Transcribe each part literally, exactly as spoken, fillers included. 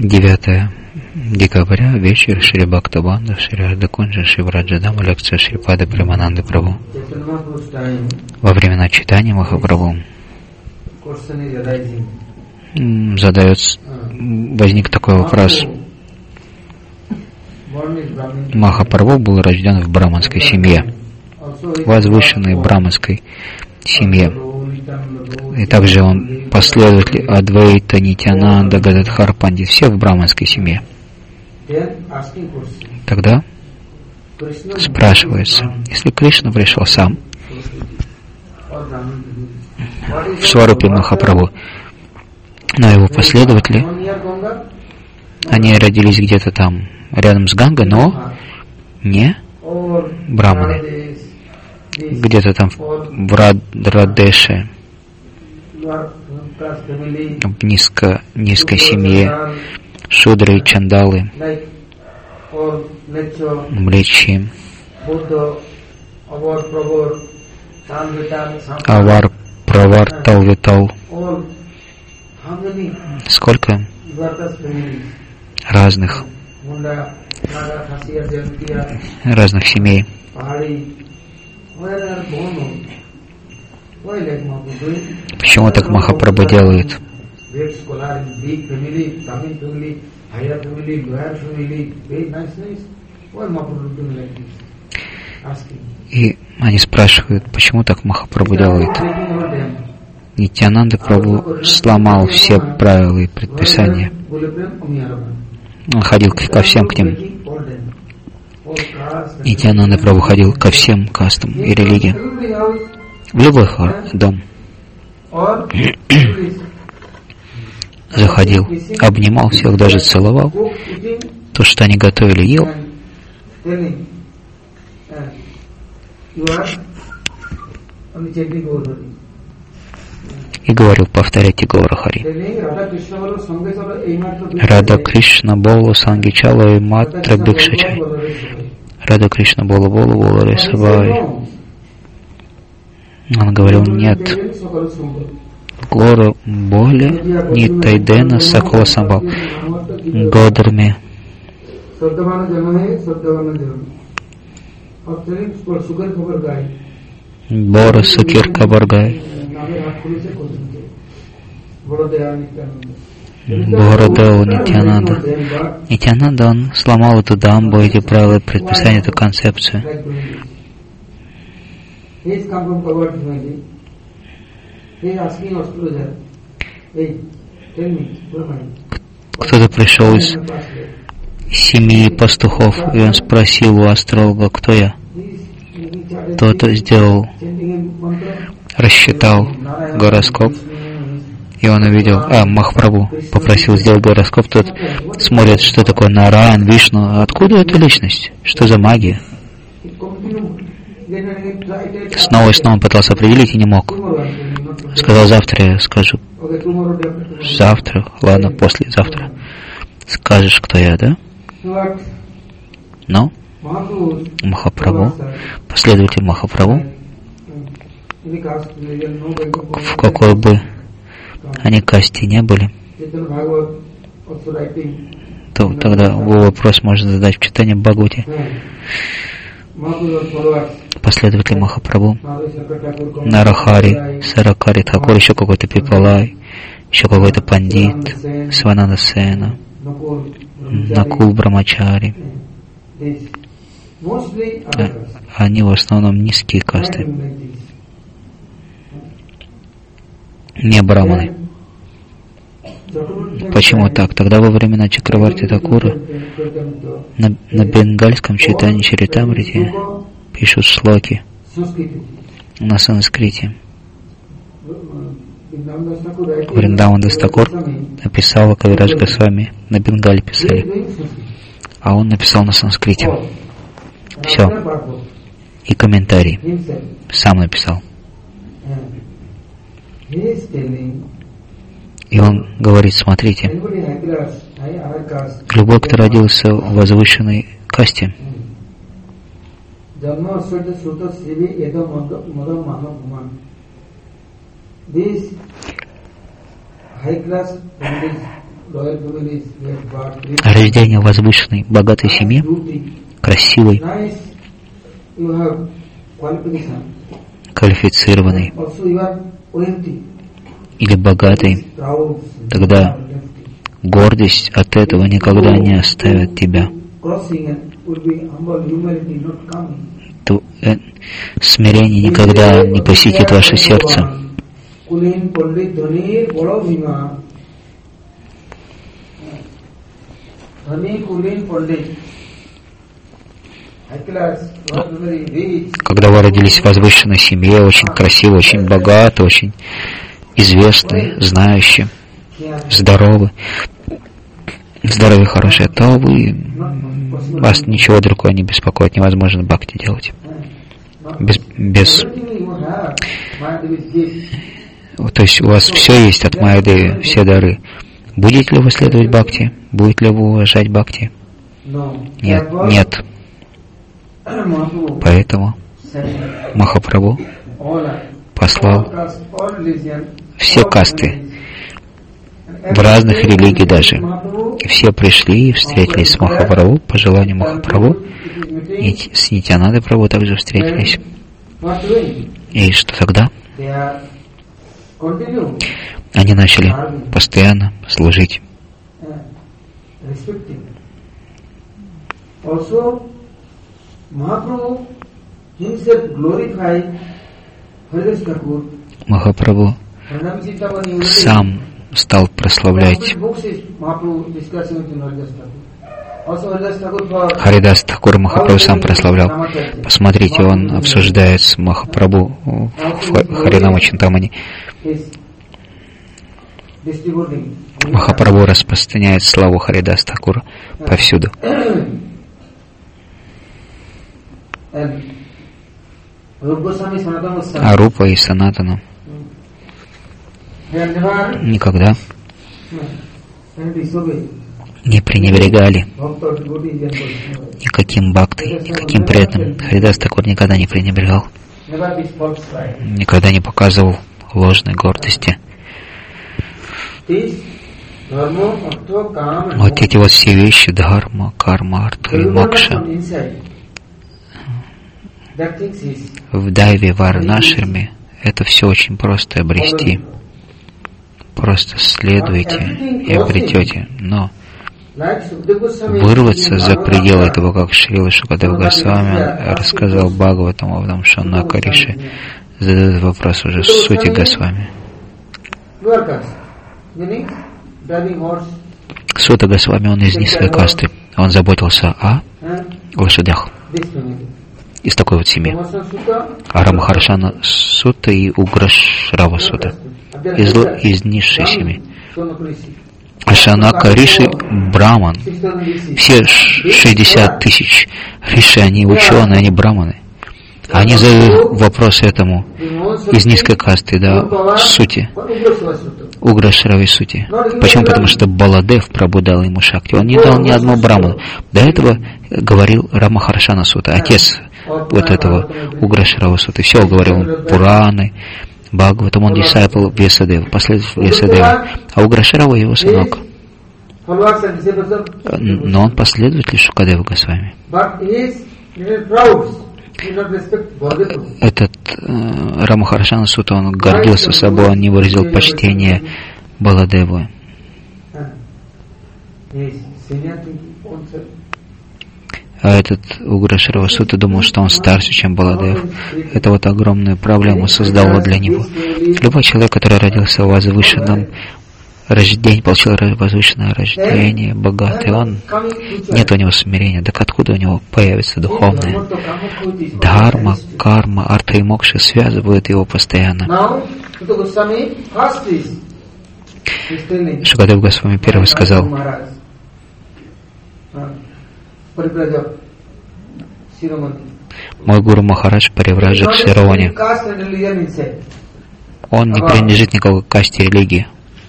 девятое декабря, вечер, Шри Бхактабанда, Шри Ардакунджа, Шри Враджадама, лекция Шрипады Премананды Прабху. Во времена читания Махапрабху задается, возник такой вопрос. Махапрабху был рожден в браманской семье, возвышенной браманской семье. И также он последователь Адвайта, Нитьянанда, Гададхар Пандит, все в браманской семье. Тогда спрашивается, если Кришна пришел сам в Сварупе Махапрабху, но его последователи, они родились где-то там рядом с Гангой, но не браманы, где-то там в Радрадеше, в низко, низкой семье, шудры и чандалы, млечи, авар, правар, талвитал. Сколько разных разных семей. Почему так Махапрабху делает? И они спрашивают, почему так Махапрабху делает? Нитьянанда Прабху сломал все правила и предписания. Он ходил ко всем к ним. Нитьянанда Прабху ходил ко всем кастам и религиям. В любой дом. Заходил, обнимал всех, даже целовал. То, что они готовили, ел. И говорил, повторяйте Гаура Хари. Рада Кришна Болу Сангичала и Матра Бикшачай. Рада Кришна Болу Болу Болу Ресабай. Он говорил, нет, Гора Боли Нитайдена Сакола Самбал Годарми. Бора Сукир Кабаргай. Борадео Нитьянанда. Нитьянанда, он сломал эту дамбу, эти правила, предписания, эту концепцию. Кто-то пришел из семьи пастухов, и он спросил у астролога, кто я. Кто-то сделал, рассчитал гороскоп, и он увидел, а, Махапрабху попросил сделать гороскоп, тот смотрит, что такое Нараян, Вишну, откуда эта личность, что за магия. Снова и снова он пытался определить и не мог. Сказал, завтра я скажу. Завтра, ладно, послезавтра. Скажешь, кто я, да? Но Махапрабху, последователь Махапрабху, в какой бы они касте не были, то тогда вопрос можно задать в читании Бхагавати. Последователи Махапрабху, Нарахари, Саракари Тхакур, еще какой-то Пипалай, еще какой-то Пандит, Свананда Сена, Накул Брамачари. Они в основном низкие касты, не браманы. Почему так? Тогда во времена Чакраварти Такура на, на бенгальском читании Чаритамрити пишут шлоки на санскрите. Вриндаван Дас Такур написал, Кавирадж Госвами на бенгале писали, а он написал на санскрите. Все. И комментарий. Сам написал. И он говорит, смотрите, любой, кто родился в возвышенной касте, рождение в возвышенной, богатой семье, красивой, квалифицированной или богатой, тогда гордость от этого никогда не оставит тебя. То, э, смирение никогда не посетит ваше сердце. Когда вы родились в возвышенной семье, очень красивой, очень богатой, очень известной, знающей, здоровы, здоровье хорошее, то вы, вас ничего другого не беспокоит, невозможно бхакти делать. Без, без, то есть у вас все есть от Майядевы, все дары. Будете ли вы следовать бхакти? Будете ли вы уважать бхакти? Нет, нет. Поэтому Махапрабху послал все касты в разных религиях даже. И все пришли и встретились с Махапрабху по желанию Махапрабху. И с Нитьянандой Прабху также встретились. И что тогда? Они начали постоянно служить. Махапрабху сам стал прославлять. Харидас Такур Махапрабху сам прославлял. Посмотрите, он обсуждает с Махапрабху в Харинама Чинтамани. Махапрабху распространяет славу Харидас Такура повсюду. А Рупа и Санатану никогда не пренебрегали никаким бхактой, никаким преданным. Харидас Такур никогда не пренебрегал, никогда не показывал ложной гордости. Вот эти вот все вещи, дхарма, карма, артха и мокша, в дайве, варнашраме, это все очень просто обрести. Просто следуйте и обретете. Но вырваться за пределы этого, как Шрила Шукадев Госвами рассказал Бхагаватам о том, что на Карише задает вопрос уже сути Госвами. Сута Госвами, он из низкой касты. Он заботился о лошадях. Из такой вот семьи. А Рамахаршана Сута и Уграшрава Сута. Из, из низшей семьи. А Шанака Риши Браман. Все шестьдесят тысяч Риши, они ученые, они браманы. Они задают вопрос этому из низкой касты, да, сути. Уграшраве сути. Почему? Потому что Баладев Прабху ему шакти. Он не дал ни одного браману. До этого говорил Рамахаршана Сута, отец вот этого Уграшрава Суты. Все говорил он, Пураны, Бхагаватам, он дисайпл Весадева, последователь Весадева. А Уграшрава его сынок. Но он последователь Шукадева Госвами. Этот э, Рамахаршана Сута, он гордился собой, он не выразил почтение Баладеву. А этот Уграшрава Сута думал, что он старше, чем Баладев. Это вот огромную проблему создало для него. Любой человек, который родился в возвышенном рождении, получил возвышенное рождение, богатый, он, нет у него смирения. Так откуда у него появится духовное? Дхарма, карма, артха и мокша связывают его постоянно. Шукадев Госвами первый сказал: мой гуру Махарадж Паривраджак Широни. Он не принадлежит никакой касте религии.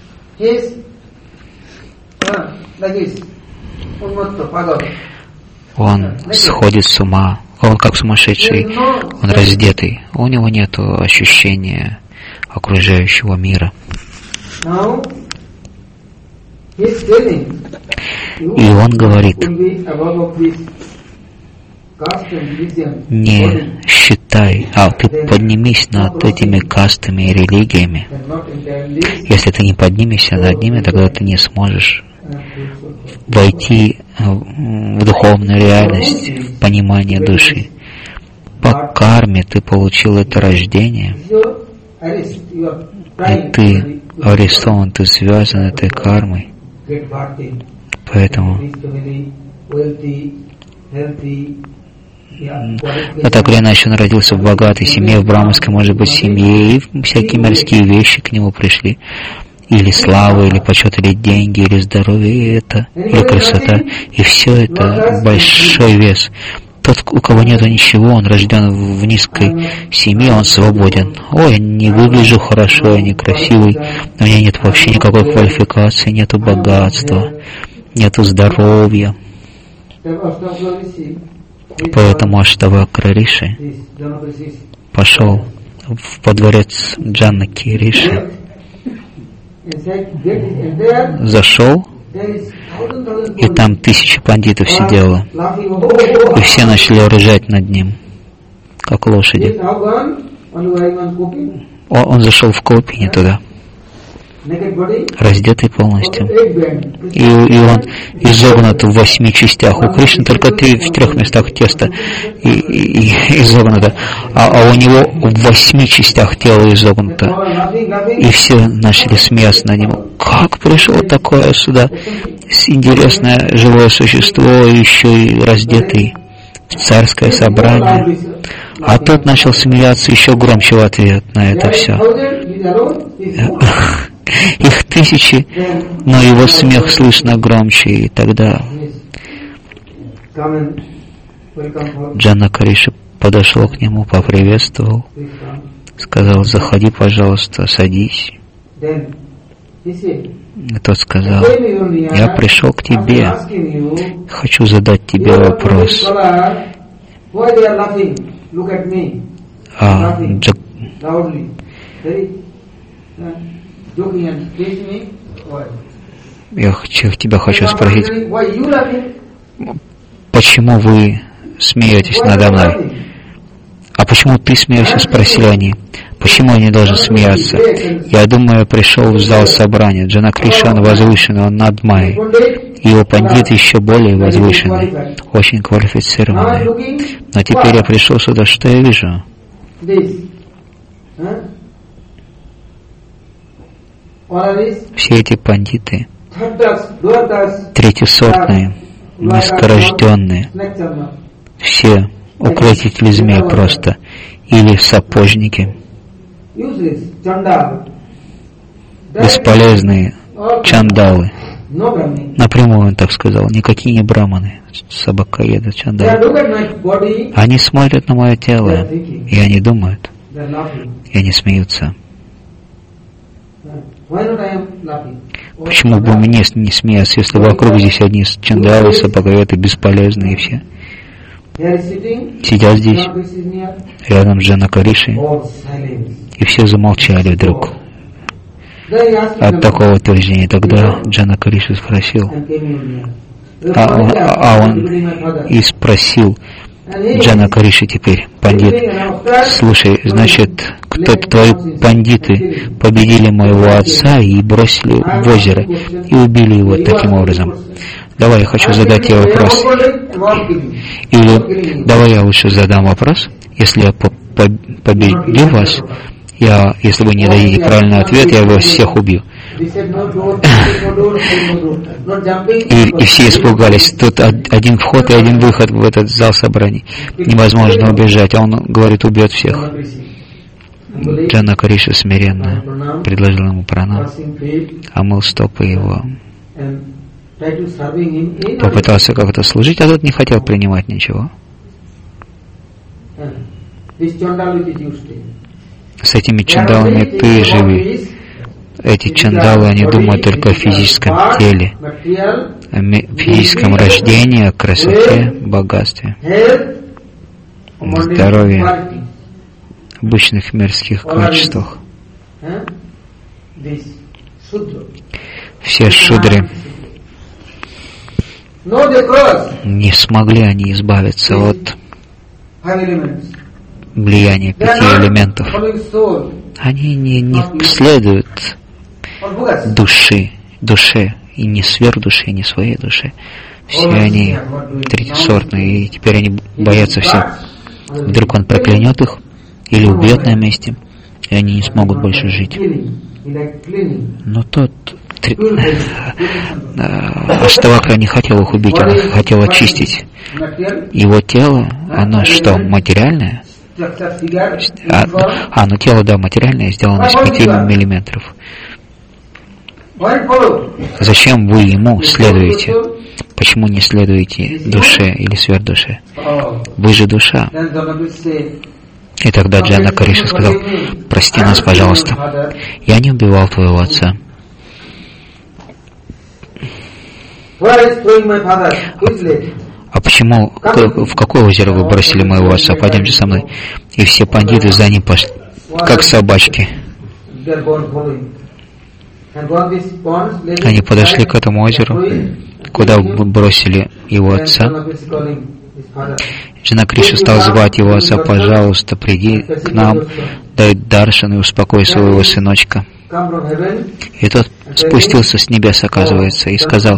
Он сходит с ума, он как сумасшедший, он раздетый, у него нет ощущения окружающего мира. И он говорит: не считай, а ты поднимись над этими кастами и религиями. Если ты не поднимешься над ними, тогда ты не сможешь войти в духовную реальность, в понимание души. По карме ты получил это рождение, и ты арестован, ты связан этой кармой. Поэтому, но так или иначе, он родился в богатой семье, в браманской, может быть, семье, и всякие мирские вещи к нему пришли. Или слава, или почет, или деньги, или здоровье, и это, или красота. И все это большой вес. Тот, у кого нету ничего, он рожден в низкой семье, он свободен. Ой, я не выгляжу хорошо, я некрасивый, у меня нет вообще никакой квалификации, нету богатства, нету здоровья. Поэтому Аштавакра Риши пошел во дворец Джанаки Риши, зашел, и там тысячи пандитов сидело, и все начали ржать над ним, как лошади. Он, он зашел в Копини туда, раздетый полностью, и, и он изогнут в восьми частях. У Кришны только три, в трех местах теста и, и, и изогнуто, а, а у него в восьми частях тело изогнуто. И все начали смеяться над ним. Как пришел такое сюда интересное живое существо, еще и раздетый в царское собрание? А тот начал смеяться еще громче в ответ на это все. Их тысячи, но его смех слышно громче, и тогда Джанака Риши подошел к нему, поприветствовал, сказал: заходи, пожалуйста, садись. И тот сказал: я пришел к тебе, хочу задать тебе вопрос. А Джак... Я тебя хочу спросить, почему вы смеетесь надо мной? А почему ты смеешься, спросили они. Почему я не должен смеяться? Я думаю, я пришел в зал собрания. Джанака Риши, он возвышенный, он над Майей. Его пандит еще более возвышенный, очень квалифицированный. Но теперь я пришел сюда, что я вижу? Все эти пандиты, третьесортные, низкорожденные, все укротители змей просто, или сапожники, бесполезные чандалы. Напрямую он так сказал, никакие не браманы, собакоеды, чандалы. Они смотрят на мое тело, и они думают, и они смеются. Почему бы мне не смеяться, если вокруг здесь одни чандалы, собакоеды, бесполезные все? Сидят здесь, рядом с Джанака Риши, и все замолчали вдруг от такого утверждения. Тогда Джанака Риши спросил, а он, а он и спросил Джанака Риши теперь, пандит: слушай, значит, кто-то, твои пандиты победили моего отца и бросили в озеро, и убили его таким образом. Давай я хочу задать тебе вопрос. Или давай я лучше задам вопрос. Если я по по победю вас, я, если вы не дадите правильный ответ, я вас всех убью. И, и все испугались. Тут один вход и один выход в этот зал собраний. Невозможно убежать. А он говорит, убьет всех. Джанака Риши смиренно предложил ему пранам, омыл стопы его, попытался как-то служить, а тот не хотел принимать ничего. С этими чандалами ты живи. Эти чандалы, они думают только о физическом теле, о физическом рождении, о красоте, богатстве, здоровье, обычных мирских качествах. Все шудры, не смогли они избавиться от влияния пяти элементов. Они не, не следуют души, душе, и не сверхдуше, и не своей душе. Все они третьесортные, и теперь они боятся всех. Вдруг он проклянет их или убьет на месте, и они не смогут больше жить. Но тот Аштавакра не хотел их убить, он хотел очистить. Его тело, оно что, материальное? А, а ну тело, да, материальное, сделано из пяти миллиметров. Зачем вы ему следуете? Почему не следуете душе или сверхдуше? Вы же душа. И тогда Джанака Риши сказал: прости нас, пожалуйста, я не убивал твоего отца. А почему, в какое озеро вы бросили моего отца? Пойдемте со мной. И все пандиты за ним пошли, как собачки. Они подошли к этому озеру, куда бросили его отца. Джанака Риши стал звать его отца: пожалуйста, приди к нам, дай даршан и успокой своего сыночка. И тот спустился с небес, оказывается, и сказал: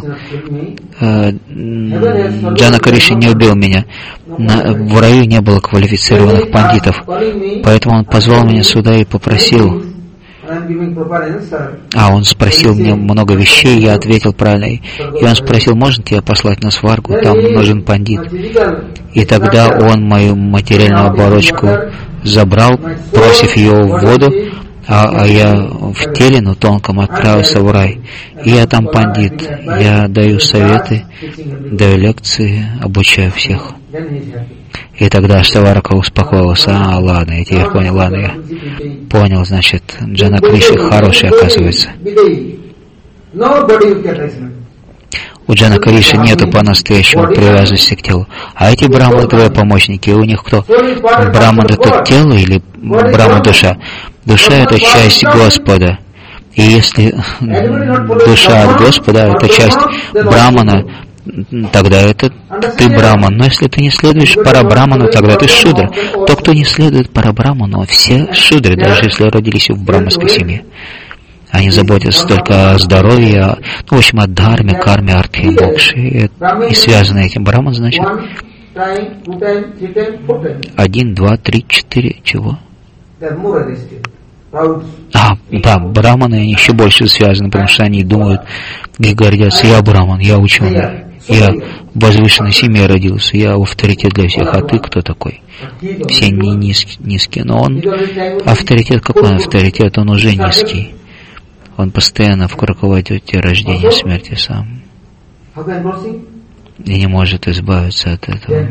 Джанака Риши не убил меня. На, в раю не было квалифицированных пандитов, поэтому он позвал меня сюда и попросил. А он спросил мне много вещей, я ответил правильно. И он спросил: можно тебя послать на сваргу, там нужен пандит. И тогда он мою материальную оболочку забрал, бросив ее в воду, а, а я в теле, но тонком, отправился в рай. И я там пандит, я даю советы, даю лекции, обучаю всех. И тогда Аштаварака успокоился: а, ладно, я тебя понял, ладно, я понял, значит, Джанака Риши хороший, оказывается. У Джанака Риши нету по-настоящему привязанности к телу. А эти браманы твои помощники, у них кто? Браман это тело или браман душа? Душа это часть Господа. И если душа от Господа это часть брамана, тогда это ты браман. Но если ты не следуешь парабраману, тогда ты шудра. Тот, кто не следует парабраману, все шудры, даже если родились в браманской семье. Они заботятся только о здоровье, ну, в общем, о дхарме, карме, артхе и мокше. И, и связано этим браман, значит, один, два, три, четыре, чего? А, да, браманы, они еще больше связаны, потому что они думают и гордятся: я браман, я ученый, я в возвышенной семье родился, я авторитет для всех, а ты кто такой? Все не низкие, низкие, но он авторитет, какой он авторитет? Он уже низкий. Он постоянно в круговороте рождения и смерти сам. И не может избавиться от этого.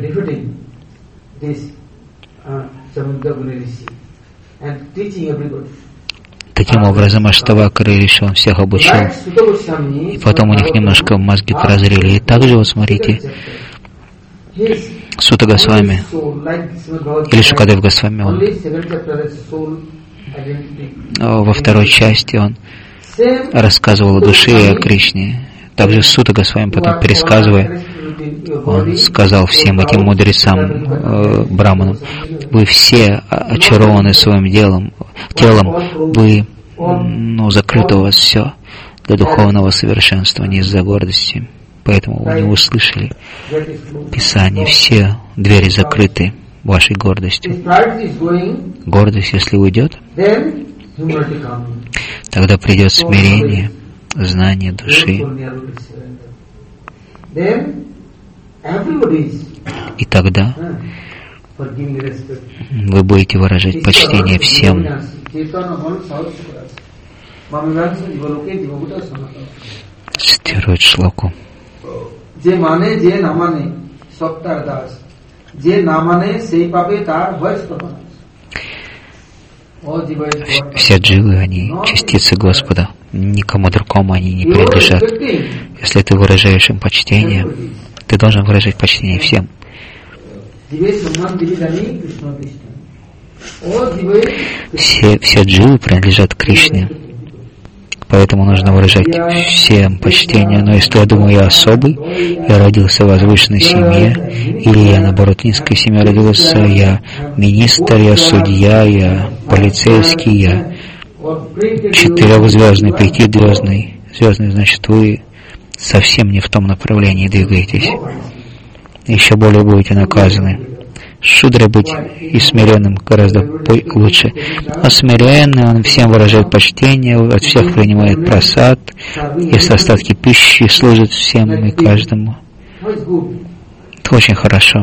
Таким образом, Аштавакра Риши, он всех обучил. И потом у них немножко мозги прозрели. И также, вот смотрите, Сута Госвами, или Шукадев Госвами, он во второй части он рассказывал о душе и о Кришне. Также Сута Госвами, потом пересказывая, он сказал всем этим мудрецам, э, браманам: вы все очарованы своим делом, телом, вы, ну, закрыто у вас все для духовного совершенствования из-за гордости. Поэтому вы не услышали Писание, все двери закрыты вашей гордостью. Гордость, если уйдет, тогда придет смирение, знание души. И тогда вы будете выражать почтение всем. Цитирует шлоку. Все дживы, они частицы Господа. Никому другому они не принадлежат. Если ты выражаешь им почтение, ты должен выражать почтение всем. Все, все дживы принадлежат Кришне. поэтому нужно выражать всем почтение. Но если я думаю, я особый, я родился в возвышенной семье, или я, наоборот, в низкой семье родился, я министр, я судья, я полицейский, я четырехзвездный, пятизвездный. Звездный, значит, вы совсем не в том направлении двигаетесь. Еще более будете наказаны. Шудрой быть и смиренным гораздо лучше. А смиренный, он всем выражает почтение, от всех принимает просад, если остатки пищи служат всем и каждому. Это очень хорошо.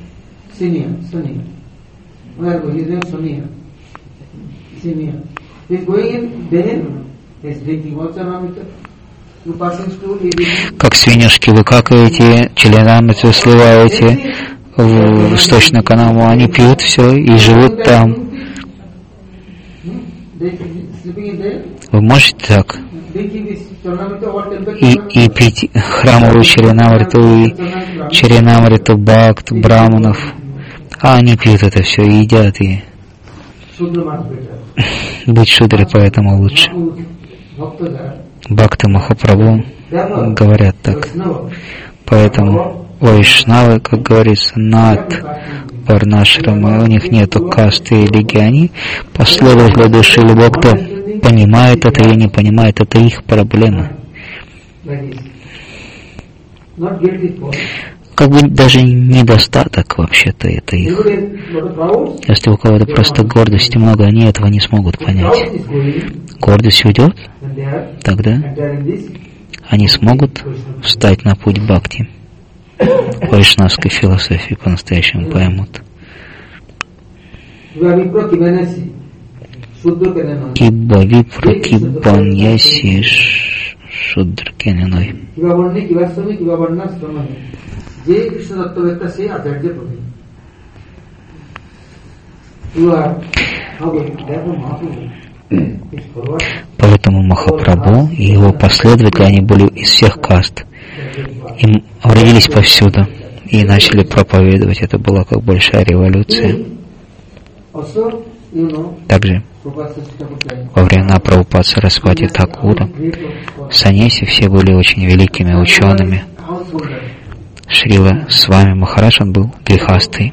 Как свинюшки вы какаете, членамриту сливаете в сточную канаву, они пьют все и живут там. Вы можете так? И, и пить храмовую членамриту, и членамриту бхакт, браманов. А они пьют это все и едят, и быть шудрой поэтому лучше. Бхакты Махапрабху говорят так. Поэтому вайшнавы, как говорится, над варнашрамы, у них нету касты и религии, они последователи души, любой, кто понимает это или не понимает, это их проблема. Как бы даже недостаток вообще-то это их. Если у кого-то просто гордости много, они этого не смогут понять. Гордость уйдет, тогда они смогут встать на путь бхакти. Вайшнавской философии по-настоящему поймут. Киба випра кибан яси шудр кененой. Поэтому Махапрабху и его последователи, они были из всех каст. Им родились повсюду и начали проповедовать. Это была как большая революция. Также во времена Прабхупады Сарасвати Такура саньяси все были очень великими учеными. Шрила с вами Махарадж, он был грехастый.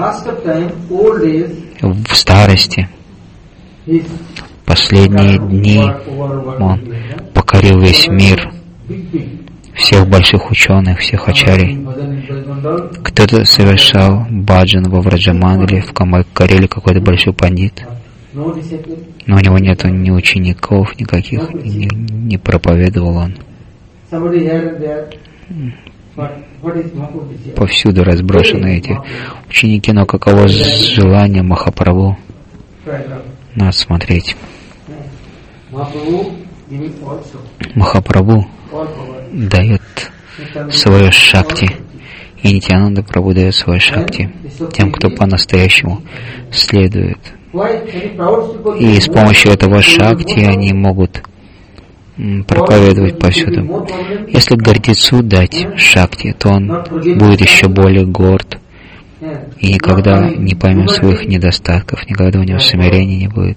В старости, последние дни он покорил весь мир, всех больших ученых, всех ачарий. Кто-то совершал баджан во Враджамандале, в Камай-Кареле какой-то большой пандит. Но у него нету ни учеников никаких, не, не проповедовал он. Повсюду разброшены эти ученики, но каково желание Махапрабху нас смотреть. Махапрабху дает свое шакти, и Нитьянанда Прабху дает свое шакти тем, кто по-настоящему следует. И с помощью этого шакти они могут проповедовать повсюду. Если гордецу дать шакти, то он будет еще более горд и никогда не поймет своих недостатков, никогда у него смирения не будет.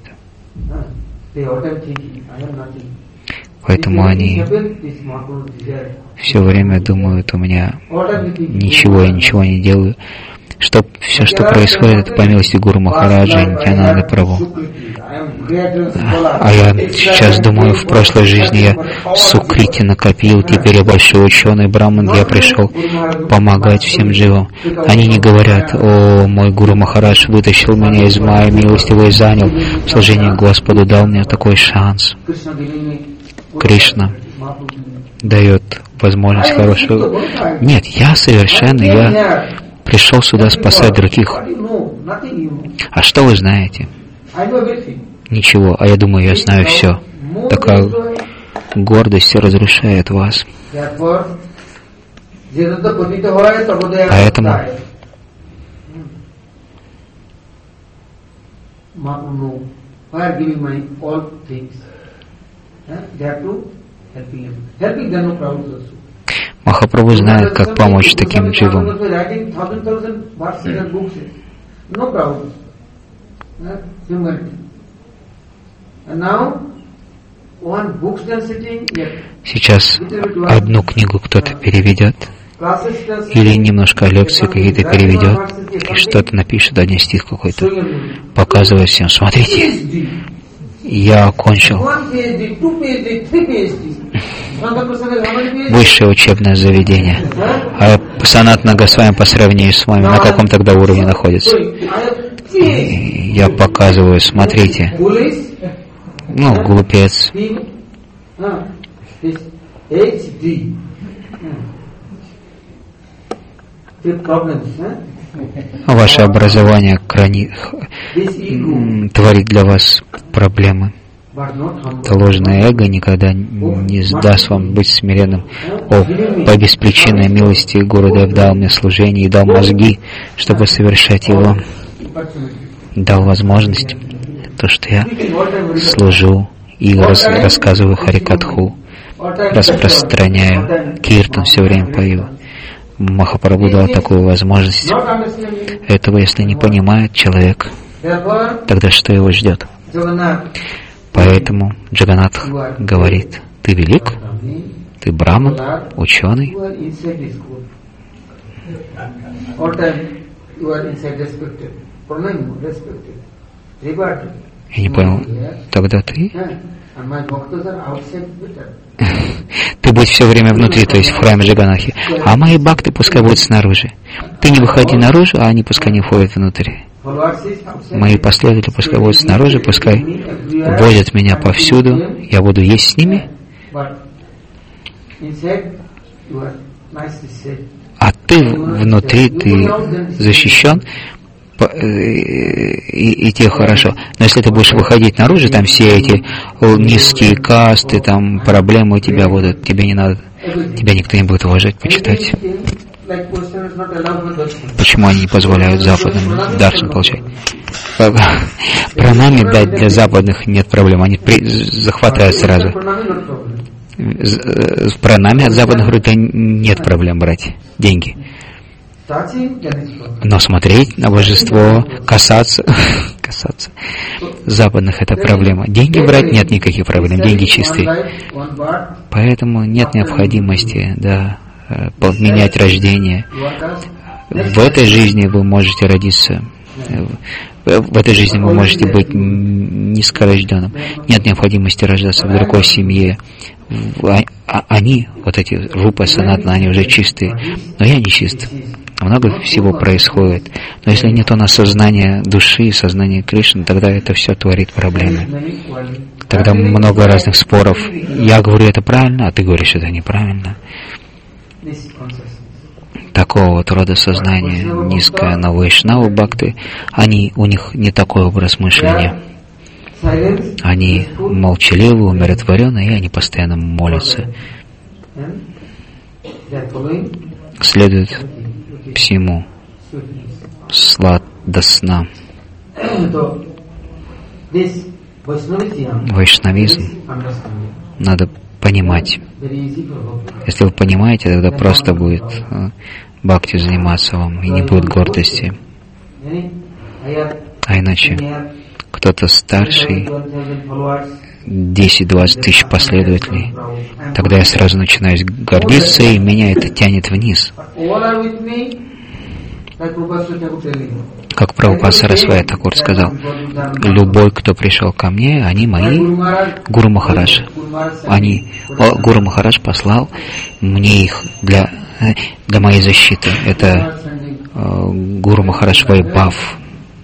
Поэтому они все время думают, у меня ничего, я ничего не делаю. Что все, что происходит, это по милости Гуру Махараджа и Нитьянанды Прабху. А я сейчас думаю, в прошлой жизни я сукрити накопил, теперь я большой ученый браман, я пришел помогать всем дживам. Они не говорят: о, мой Гуру Махарадж вытащил меня из Майи, милостиво и занял в служении Господу, дал мне такой шанс. Кришна дает возможность хорошую. Нет, я совершенный, я пришел сюда спасать других. А что вы знаете? Ничего, а я думаю, я знаю все. Такая гордость разрушает вас. Поэтому Махапрабху знает, как помочь таким дживам. Сейчас одну книгу кто-то переведет, или немножко лекции какие-то переведет, и что-то напишет, один стих какой-то, показывает всем, смотрите, я окончил высшее учебное заведение. А Санатана Госвами по сравнению с вами на каком тогда уровне находится? И я показываю, смотрите, ну, глупец. Ваше образование крани... творит для вас проблемы. Это ложное эго никогда не сдаст вам быть смиренным. О, по беспричинной милости Гурудев дал мне служение и дал мозги, чтобы совершать его. Дал возможность, то, что я служу и рас... рассказываю Харикатху, распространяю киртан, все время пою. Махапрабху дал такую возможность. Этого, если не понимает человек, тогда что его ждет? Поэтому Джаганнатх говорит, ты велик, ты браман, ученый. Я не понял, тогда ты? Ты будь все время внутри, то есть в храме Джаганнатхи. А мои бхакты пускай будут снаружи. Ты не выходи наружу, а они пускай не входят внутрь. Мои последователи пускай будут снаружи, пускай водят меня повсюду. Я буду есть с ними. А ты внутри, ты защищен. И, и тебе хорошо. Но если ты будешь выходить наружу, там все эти низкие касты, там проблемы у тебя будут, тебе не надо, тебя никто не будет уважать, почитать. Почему они не позволяют западным даршан получать? Пранами дать для западных нет проблем, они при, захватывают сразу. В пранами от западных говорят, нет проблем брать деньги. Но смотреть на божество, касаться, касаться западных — это проблема. Деньги брать — нет никаких проблем, деньги чистые. Поэтому нет необходимости, да, поменять рождение. В этой жизни вы можете родиться, в этой жизни вы можете быть низкорожденным. Нет необходимости рождаться в другой семье. Они, вот эти рупа, санатана, они уже чистые. Но я не чист. Много всего происходит. Но если нет у нас сознания души, сознания Кришны, тогда это все творит проблемы. Тогда много разных споров. Я говорю, это правильно, а ты говоришь, это неправильно. Такого вот рода сознания низкое, но вайшнавы бхакты, они, у них не такой образ мышления. Они молчаливы, умиротворенные, и они постоянно молятся. Следуют всему сладостно. Вайшнавизм надо понимать. Если вы понимаете, тогда просто будет бхакти заниматься вам, и не будет гордости. А иначе кто-то старший, десять-двадцать тысяч последователей, тогда я сразу начинаю гордиться, и меня это тянет вниз. Как Прабхупада Сарасвати Такур сказал, любой, кто пришел ко мне, они мои. Гуру Махарадж, они, о, Гуру Махарадж послал мне их для, для моей защиты. Это э, Гуру Махарадж Вайбхав.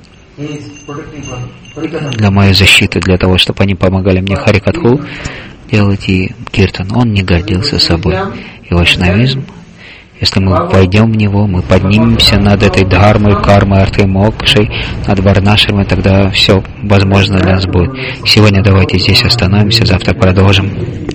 Для моей защиты, для того, чтобы они помогали мне Харикатху делать и киртан. Он не гордился собой. И вайшнавизм, если мы пойдем в него, мы поднимемся над этой дхармой, кармой, артой, мокшей, над варнашрами, тогда все возможно для нас будет. Сегодня давайте здесь остановимся, завтра продолжим.